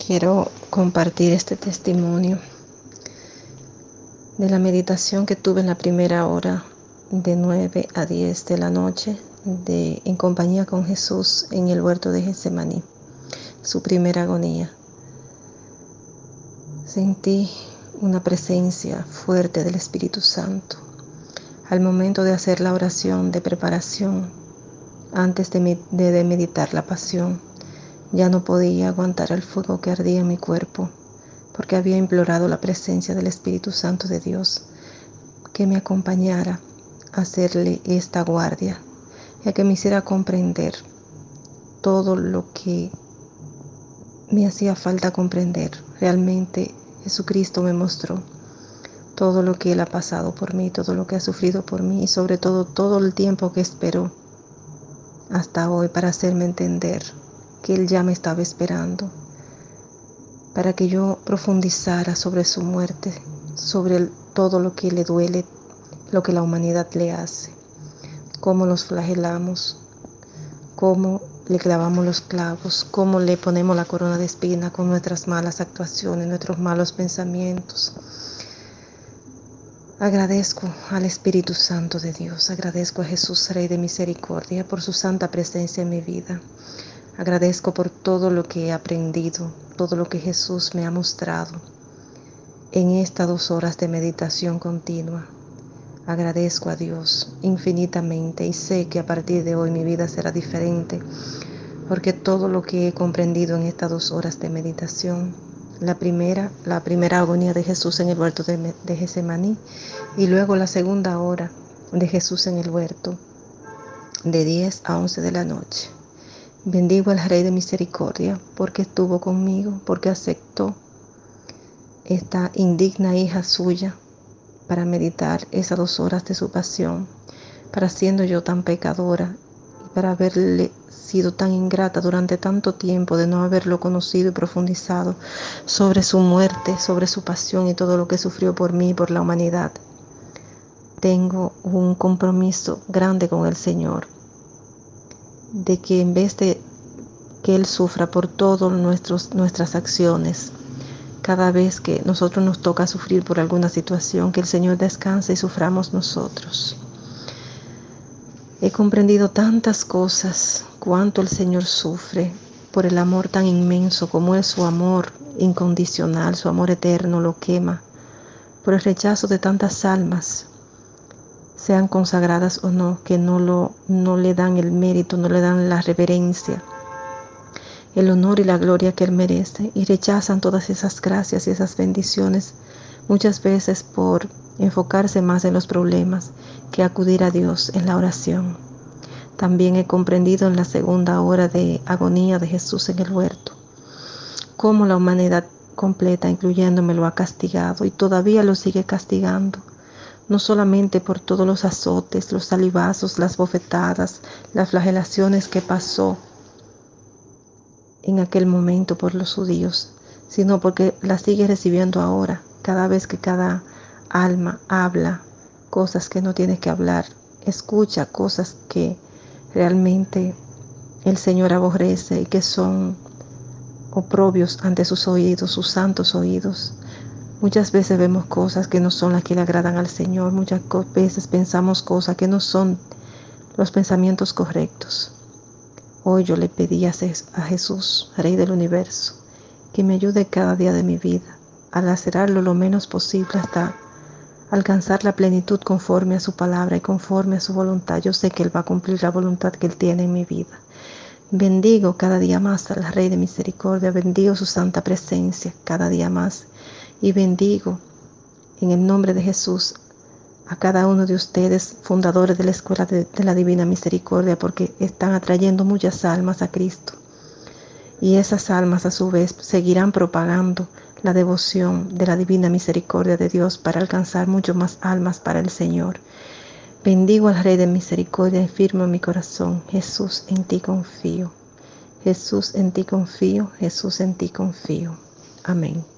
Quiero compartir este testimonio de la meditación que tuve en la primera hora de 9 a 10 de la noche en compañía con Jesús en el huerto de Getsemaní, su primera agonía. Sentí una presencia fuerte del Espíritu Santo al momento de hacer la oración de preparación antes de meditar la pasión. Ya no podía aguantar el fuego que ardía en mi cuerpo, porque había implorado la presencia del Espíritu Santo de Dios que me acompañara a hacerle esta guardia y a que me hiciera comprender todo lo que me hacía falta comprender. Realmente Jesucristo me mostró todo lo que Él ha pasado por mí, todo lo que ha sufrido por mí y sobre todo el tiempo que esperó hasta hoy para hacerme entender que Él ya me estaba esperando, para que yo profundizara sobre su muerte, sobre todo lo que le duele, lo que la humanidad le hace, cómo los flagelamos, cómo le clavamos los clavos, cómo le ponemos la corona de espina con nuestras malas actuaciones, nuestros malos pensamientos. Agradezco al Espíritu Santo de Dios, agradezco a Jesús, Rey de Misericordia, por su santa presencia en mi vida. Agradezco por todo lo que he aprendido, todo lo que Jesús me ha mostrado en estas 2 horas de meditación continua. Agradezco a Dios infinitamente y sé que a partir de hoy mi vida será diferente, porque todo lo que he comprendido en estas 2 horas de meditación, la primera agonía de Jesús en el huerto de Getsemaní y luego la segunda hora de Jesús en el huerto de 10 a 11 de la noche. Bendigo al Rey de Misericordia porque estuvo conmigo, porque aceptó esta indigna hija suya para meditar esas 2 horas de su pasión, para siendo yo tan pecadora y para haberle sido tan ingrata durante tanto tiempo de no haberlo conocido y profundizado sobre su muerte, sobre su pasión y todo lo que sufrió por mí y por la humanidad. Tengo un compromiso grande con el Señor, de que en vez de que Él sufra por todas nuestras acciones, cada vez que nosotros nos toca sufrir por alguna situación, que el Señor descanse y suframos nosotros. He comprendido tantas cosas, cuánto el Señor sufre por el amor tan inmenso como es su amor incondicional, su amor eterno lo quema, por el rechazo de tantas almas, sean consagradas o no, que no le dan el mérito, no le dan la reverencia, el honor y la gloria que Él merece, y rechazan todas esas gracias y esas bendiciones, muchas veces por enfocarse más en los problemas que acudir a Dios en la oración. También he comprendido en la segunda hora de agonía de Jesús en el huerto, cómo la humanidad completa, incluyéndome, lo ha castigado y todavía lo sigue castigando, no solamente por todos los azotes, los salivazos, las bofetadas, las flagelaciones que pasó en aquel momento por los judíos, sino porque la sigue recibiendo ahora, cada vez que cada alma habla cosas que no tiene que hablar, escucha cosas que realmente el Señor aborrece y que son oprobios ante sus oídos, sus santos oídos. Muchas veces vemos cosas que no son las que le agradan al Señor, muchas veces pensamos cosas que no son los pensamientos correctos. Hoy yo le pedí a Jesús, Rey del Universo, que me ayude cada día de mi vida a lacerarlo lo menos posible hasta alcanzar la plenitud conforme a su palabra y conforme a su voluntad. Yo sé que Él va a cumplir la voluntad que Él tiene en mi vida. Bendigo cada día más al Rey de Misericordia, bendigo su santa presencia cada día más y bendigo en el nombre de Jesús a cada uno de ustedes, fundadores de la Escuela de la Divina Misericordia, porque están atrayendo muchas almas a Cristo. Y esas almas a su vez seguirán propagando la devoción de la Divina Misericordia de Dios para alcanzar mucho más almas para el Señor. Bendigo al Rey de Misericordia y firmo en mi corazón: Jesús, en ti confío. Jesús, en ti confío. Jesús, en ti confío. Amén.